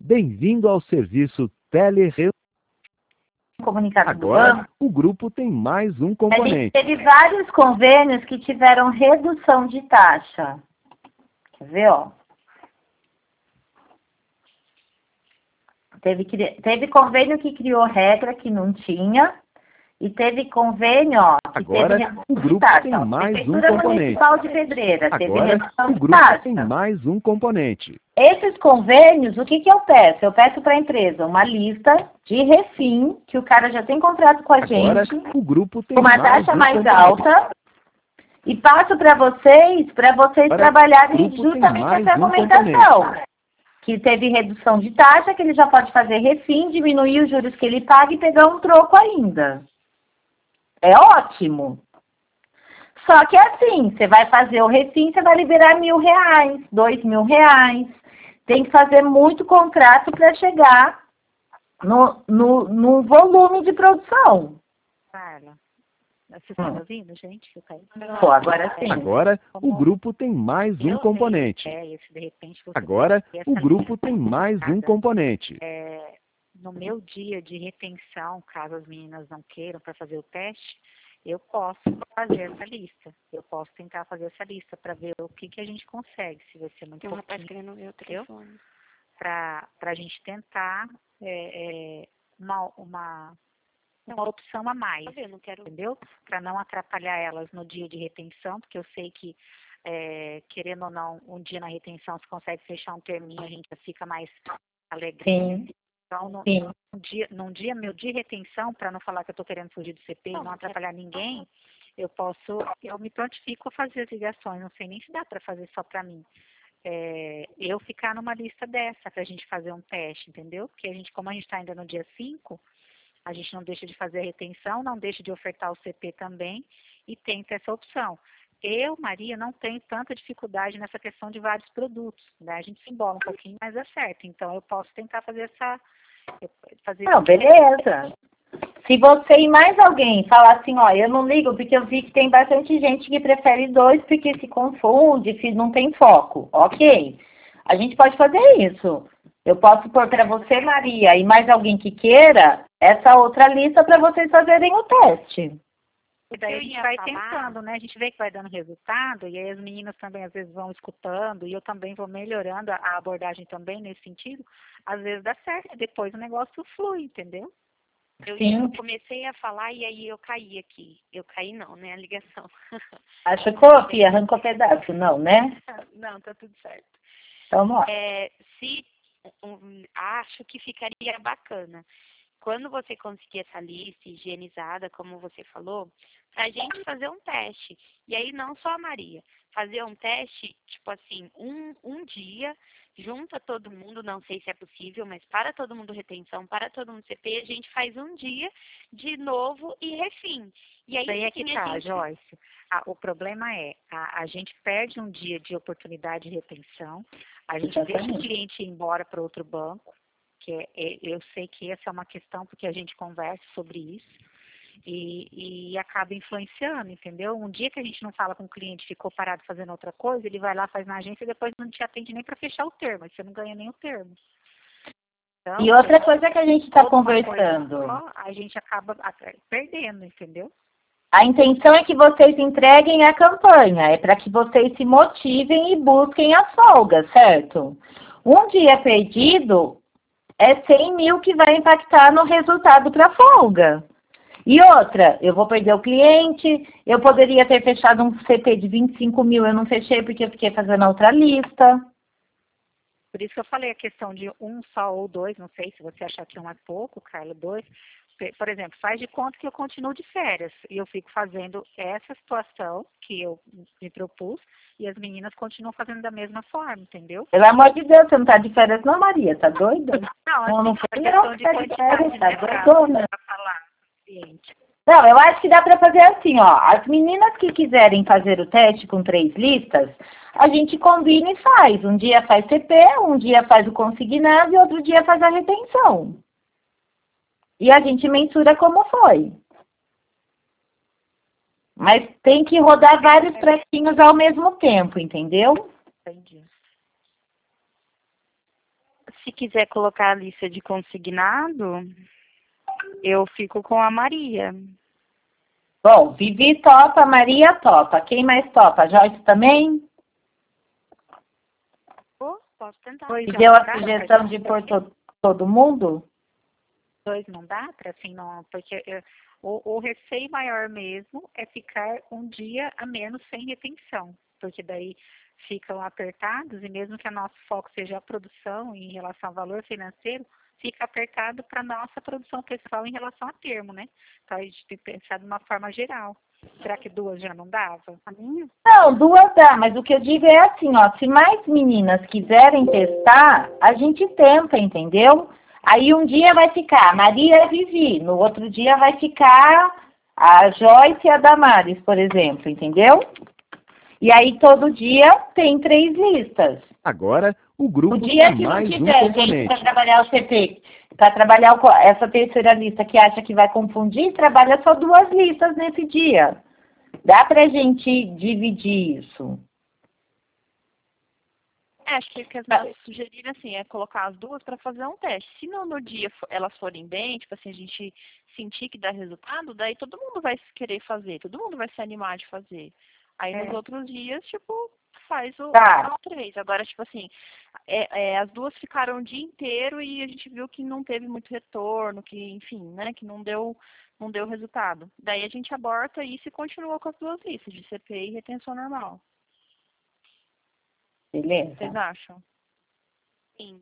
Bem-vindo ao serviço Telereunião. Comunicado Agora, do banco, o grupo tem mais um a gente componente. teve vários convênios que tiveram redução de taxa. Quer ver, ó? Teve convênio que criou regra que não tinha, e teve convênio, ó, que Agora, teve redução o de grupo taxa. tem Ó. mais um Prefeitura componente. Municipal de Pedreira, teve Agora, redução o de grupo taxa. tem mais um componente. Esses convênios, o que que eu peço? Eu peço para a empresa uma lista de refim, que o cara já tem contrato com a Agora, gente, o grupo tem com uma mais taxa um mais componente. alta, e passo para vocês Agora, trabalharem o grupo tem justamente mais essa um argumentação. Que teve redução de taxa, que ele já pode fazer refim, diminuir os juros que ele paga e pegar um troco ainda. É ótimo. Só que assim, você vai fazer o refim, você vai liberar R$1.000, R$2.000. Tem que fazer muito contrato para chegar no volume de produção. Carla, você está me ouvindo, gente? Eu caí. Pô, agora sim. Agora, o grupo tem mais um componente. De repente você Agora, tem essa o grupo lista tem mais um limitada. componente. No meu dia de retenção, caso as meninas não queiram para fazer o teste, eu posso fazer essa lista. Eu posso tentar fazer essa lista para ver o que a gente consegue, se vai ser muito pouquinho, querendo ver o telefone. para a gente tentar uma opção a mais, Eu não quero. entendeu? Para não atrapalhar elas no dia de retenção, porque eu sei que, querendo ou não, um dia na retenção se consegue fechar um terminho, a gente já fica mais alegre. Sim. Então, Sim. num dia meu de retenção, para não falar que eu estou querendo fugir do CP e não atrapalhar ninguém, eu me prontifico a fazer as ligações, não sei nem se dá para fazer só para mim. Eu ficar numa lista dessa para a gente fazer um teste, entendeu? Porque como a gente está ainda no dia 5, a gente não deixa de fazer a retenção, não deixa de ofertar o CP também e tenta essa opção. Eu, Maria, não tenho tanta dificuldade nessa questão de vários produtos, né? A gente se embola um pouquinho, mas é certo. Então, eu posso tentar fazer Não, beleza. Se você e mais alguém falar assim, ó, eu não ligo porque eu vi que tem bastante gente que prefere dois porque se confunde, não tem foco. Ok. A gente pode fazer isso. Eu posso pôr para você, Maria, e mais alguém que queira, essa outra lista para vocês fazerem o teste. E daí a gente vai tentando, né? A gente vê que vai dando resultado, e aí as meninas também às vezes vão escutando, e eu também vou melhorando a abordagem também nesse sentido. Às vezes dá certo, e depois o negócio flui, entendeu? Eu comecei a falar e aí eu caí aqui. Eu caí não, né? A ligação. Achou, Fia? Arrancou pedaço? Não, né? Não, tá tudo certo. Então, ó. Acho que ficaria bacana. Quando você conseguir essa lista higienizada, como você falou, pra gente fazer um teste. E aí não só a Maria, fazer um teste, tipo assim, um dia, junta todo mundo, não sei se é possível, mas para todo mundo retenção, para todo mundo CP, a gente faz um dia de novo e refim. E aí, isso aí é que sim, tá, Joyce. O problema é, a gente perde um dia de oportunidade de retenção, a gente deixa o cliente ir embora para outro banco, eu sei que essa é uma questão porque a gente conversa sobre isso e acaba influenciando, entendeu? Um dia que a gente não fala com o cliente, ficou parado fazendo outra coisa, ele vai lá, faz na agência e depois não te atende nem para fechar o termo, você não ganha nem o termo. Então, e outra coisa que a gente está conversando, a gente acaba perdendo, entendeu? A intenção é que vocês entreguem a campanha, é para que vocês se motivem e busquem as folgas, certo? Um dia perdido é 100 mil que vai impactar no resultado para a folga. E outra, eu vou perder o cliente, eu poderia ter fechado um CP de 25 mil, eu não fechei porque eu fiquei fazendo outra lista. Por isso que eu falei a questão de um só ou dois, não sei se você achar que um é pouco, Carla, dois. Por exemplo, faz de conta que eu continuo de férias e eu fico fazendo essa situação que eu me propus e as meninas continuam fazendo da mesma forma, entendeu? Pelo amor de Deus, você não tá de férias não, Maria? Tá doida? Não foi questão de quantidade, né, pra falar com o cliente. Não, eu acho que dá para fazer assim, ó. As meninas que quiserem fazer o teste com 3 listas, a gente combina e faz. Um dia faz CP, um dia faz o consignado e outro dia faz a retenção. E a gente mensura como foi. Mas tem que rodar vários precinhos ao mesmo tempo, entendeu? Entendi. Se quiser colocar a lista de consignado, eu fico com a Maria. Bom, Vivi topa, Maria topa. Quem mais topa? Joyce também? Posso tentar. Dois E já deu não a dá sugestão de pôr todo mundo? dois não dá para assim, não, porque o receio maior mesmo é ficar um dia a menos sem retenção, porque daí ficam apertados e mesmo que o nosso foco seja a produção em relação ao valor financeiro, fica apertado para a nossa produção pessoal em relação a termo, né? Então a gente tem que pensar de uma forma geral. Será que duas já não dava? A minha? Não, duas dá, mas o que eu digo é assim, ó, se mais meninas quiserem testar, a gente tenta, entendeu? Aí um dia vai ficar a Maria e a Vivi, no outro dia vai ficar a Joyce e a Damares, por exemplo, entendeu? E aí todo dia tem 3 listas. Agora, o grupo O dia tem que não mais um tiver gente para componente. trabalhar o CP, para trabalhar essa terceira lista que acha que vai confundir, trabalha só 2 listas nesse dia. Dá para a gente dividir isso. Acho que o que as meninas sugeriram, assim, é colocar as duas para fazer um teste. Se no dia elas forem bem, tipo assim, a gente sentir que dá resultado, daí todo mundo vai querer fazer, todo mundo vai se animar de fazer. Aí nos outros dias, tipo, faz os 3. Agora, tipo assim, as duas ficaram o dia inteiro e a gente viu que não teve muito retorno, que, enfim, né, que não deu resultado. Daí a gente aborta isso e continua com as 2 listas, de CP e retenção normal. Beleza? Vocês acham? Sim.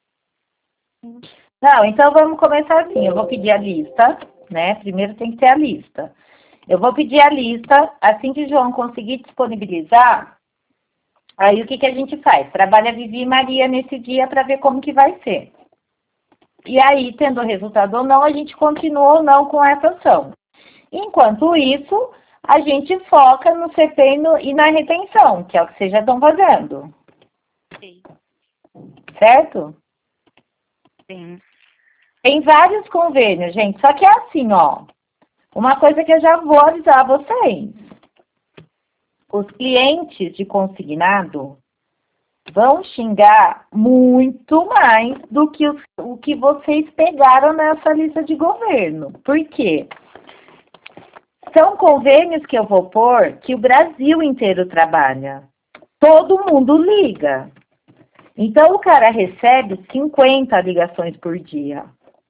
Não, então vamos começar assim. Eu vou pedir a lista, né? Primeiro tem que ter a lista. Eu vou pedir a lista, assim que o João conseguir disponibilizar, aí o que a gente faz? Trabalha Vivi e Maria nesse dia para ver como que vai ser. E aí, tendo resultado ou não, a gente continua ou não com essa ação. Enquanto isso, a gente foca no CP e na retenção, que é o que vocês já estão fazendo. Sim. Certo? Sim. Tem vários convênios, gente. Só que é assim, ó. Uma coisa que eu já vou avisar vocês. Os clientes de consignado vão xingar muito mais do que o que vocês pegaram nessa lista de governo. Por quê? São convênios que eu vou pôr que o Brasil inteiro trabalha. Todo mundo liga. Então, o cara recebe 50 ligações por dia.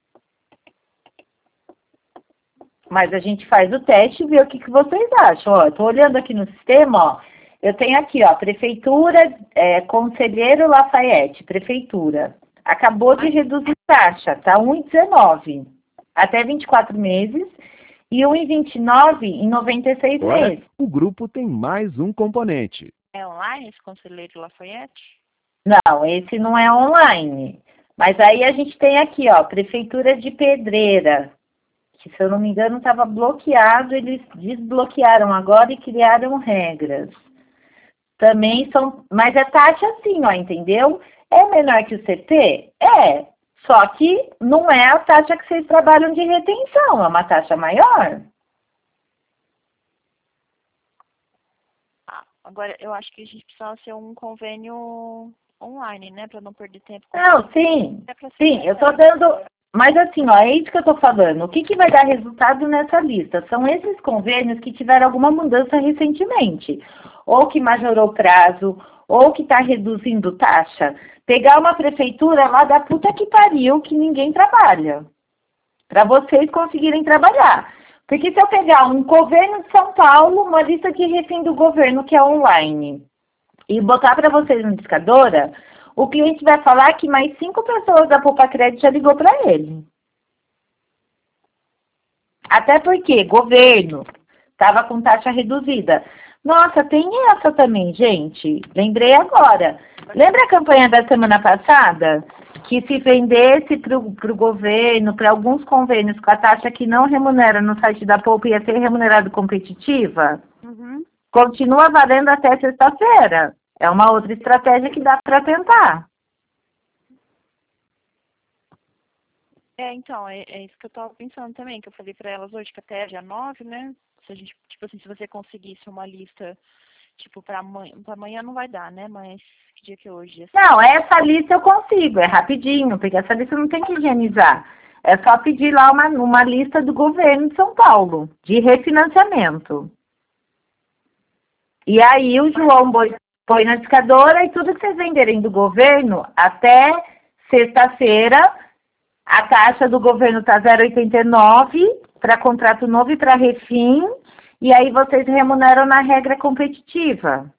Mas a gente faz o teste e vê o que vocês acham. Ó, eu tô olhando aqui no sistema, ó. Eu tenho aqui, ó, Prefeitura, Conselheiro Lafayette, Prefeitura. Acabou de reduzir taxa, tá 1,19 até 24 meses e 1,29 em 96 Agora, meses. o grupo tem mais um componente. É online esse Conselheiro Lafayette? Não, esse não é online. Mas aí a gente tem aqui, ó, Prefeitura de Pedreira, que se eu não me engano estava bloqueado, eles desbloquearam agora e criaram regras. Também são, mas é taxa assim, ó, entendeu? É menor que o CP? É, só que não é a taxa que vocês trabalham de retenção, é uma taxa maior. Agora, eu acho que a gente precisa ser um convênio online, né? Para não perder tempo. Não, sim, eu tô dando... Mas assim, ó, é isso que eu tô falando. O que vai dar resultado nessa lista? São esses convênios que tiveram alguma mudança recentemente. Ou que majorou o prazo, ou que está reduzindo taxa. Pegar uma prefeitura lá da puta que pariu, que ninguém trabalha. Para vocês conseguirem trabalhar. Porque se eu pegar um governo de São Paulo, uma lista de refém do governo que é online, e botar para vocês no Discadora, o cliente vai falar que mais 5 pessoas da Poupa Crédito já ligou para ele. Até porque governo estava com taxa reduzida. Nossa, tem essa também, gente. Lembrei agora. Lembra a campanha da semana passada? Que se vendesse para o governo, para alguns convênios com a taxa que não remunera no site da Poupa ia ser remunerado competitiva? Uhum. Continua valendo até sexta-feira. É uma outra estratégia que dá para tentar. Então, é isso que eu estava pensando também, que eu falei para elas hoje, que até dia 9, né? Se a gente, tipo assim, se você conseguisse uma lista Tipo, pra amanhã não vai dar, né? Mas que dia que é hoje? Não, essa lista eu consigo, é rapidinho, porque essa lista não tem que higienizar. É só pedir lá uma lista do governo de São Paulo, de refinanciamento. E aí o João põe na discadora e tudo que vocês venderem do governo, até sexta-feira, a taxa do governo está 0,89 para contrato novo e para refim, e aí vocês remuneram na regra competitiva.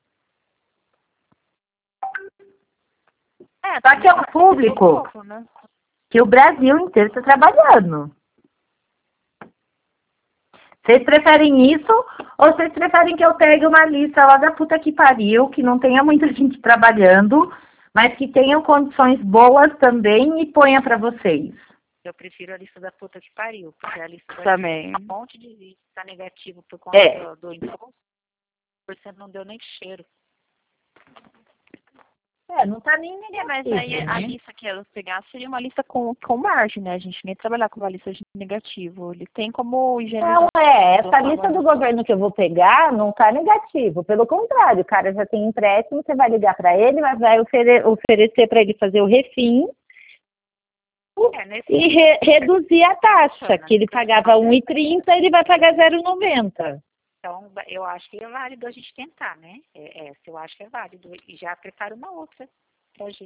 Só que é um público que o Brasil inteiro está trabalhando. Vocês preferem isso ou vocês preferem que eu pegue uma lista lá da puta que pariu, que não tenha muita gente trabalhando, mas que tenham condições boas também e ponha para vocês? Eu prefiro a lista da puta que pariu, porque a lista Também. um monte de vídeo está negativo por conta do imposto, você não deu nem cheiro. Não tá nem negativo, mas aí a lista que eu pegar seria uma lista com margem, né? A gente nem trabalhar com uma lista de negativo. Ele tem como higienizar. Não, essa lista do governo que eu vou pegar não tá negativo. Pelo contrário, o cara já tem empréstimo, você vai ligar para ele, mas vai oferecer para ele fazer o refim e reduzir a taxa, que ele pagava 1,30, ele vai pagar 0,90. Então, eu acho que é válido a gente tentar, né? Essa eu acho que é válido. E já preparo uma outra pra gente.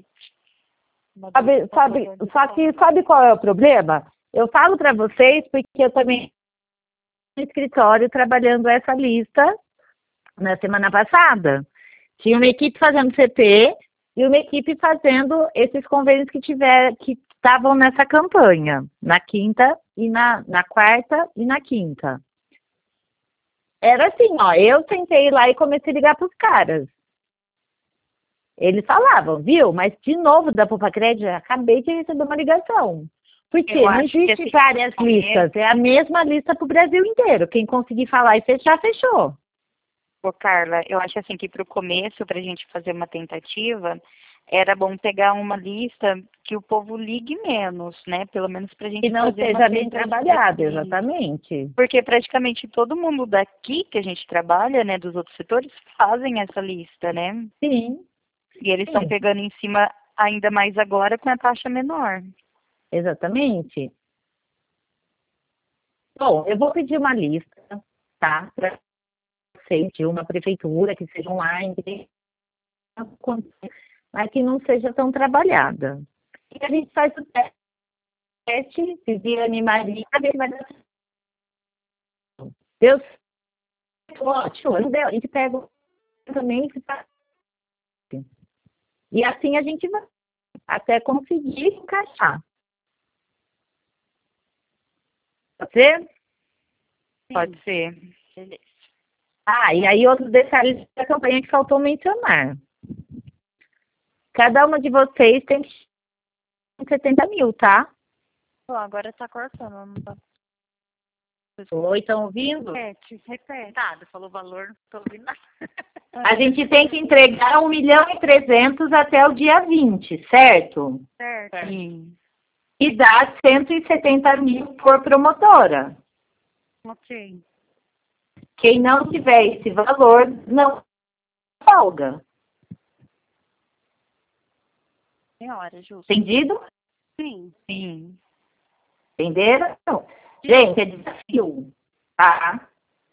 Sabe qual é o problema? Eu falo para vocês porque eu também no escritório trabalhando essa lista na semana passada. Tinha uma equipe fazendo CP e uma equipe fazendo esses convênios que estavam nessa campanha, na quinta e na quarta e na quinta. Era assim, ó, eu sentei lá e comecei a ligar para os caras. Eles falavam, viu? Mas de novo da Poupa Crédito, acabei de receber uma ligação. Porque não existe várias listas, é a mesma lista para o Brasil inteiro. Quem conseguir falar e fechar, fechou. Ô, Carla, eu acho assim que para o começo, para a gente fazer uma tentativa, era bom pegar uma lista que o povo ligue menos, né? Pelo menos para a gente fazer uma tentativa. E não seja bem trabalhado, exatamente. Porque praticamente todo mundo daqui que a gente trabalha, né, dos outros setores, fazem essa lista, né? Sim. E eles estão pegando em cima ainda mais agora com a taxa menor. Exatamente. Bom, eu vou pedir uma lista, tá? Para vocês de uma prefeitura que seja online, mas que não seja tão trabalhada. E a gente faz o teste, se Viane e Maria, a gente vai dar. Deus, ótimo, a gente pega também e assim a gente vai até conseguir encaixar. Pode ser? Pode ser. Beleza. E aí outro detalhe da campanha que faltou mencionar. Cada uma de vocês tem 70 mil, tá? Agora tá cortando, não tá? Oi, estão ouvindo? Repete. Falou o valor, não tô ouvindo nada. A gente tem que entregar 1.300.000 até o dia 20, certo? Certo. Sim. E dá 170 mil por promotora. Ok. Quem não tiver esse valor, não folga. Senhora, justo. Entendido? Sim. Sim. Entenderam? Gente, é desafio, tá?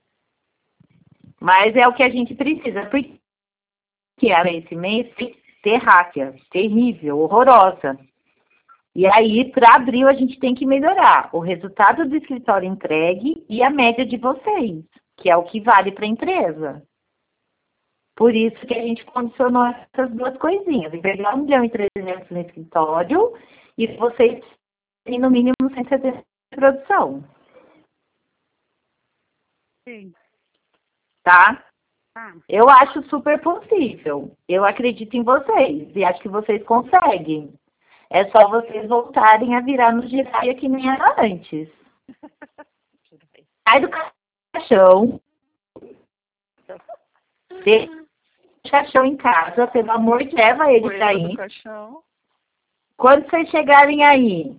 Mas é o que a gente precisa, porque esse mês tem terráquea, terrível, horrorosa. E aí, para abril, a gente tem que melhorar o resultado do escritório entregue e a média de vocês, que é o que vale para a empresa. Por isso que a gente condicionou essas duas coisinhas. Entregar 1.300.000 no escritório e vocês têm no mínimo 170 de produção. Sim. Tá? Eu acho super possível. Eu acredito em vocês e acho que vocês conseguem. É só vocês voltarem a virar no giraia que nem era antes. Sai do caixão. Deixa o caixão em casa, pelo amor de Deus, leva ele pra aí. Quando vocês chegarem aí,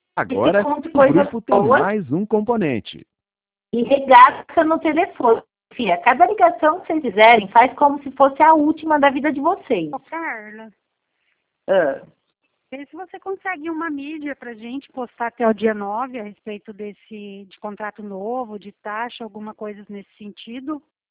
agora o grupo tem mais um componente. E regaça no telefone. Fia, cada ligação que vocês fizerem, faz como se fosse a última da vida de vocês. Ô, Carla, Ah, vê se você consegue uma mídia pra gente postar até o dia 9 a respeito de contrato novo, de taxa, alguma coisa nesse sentido.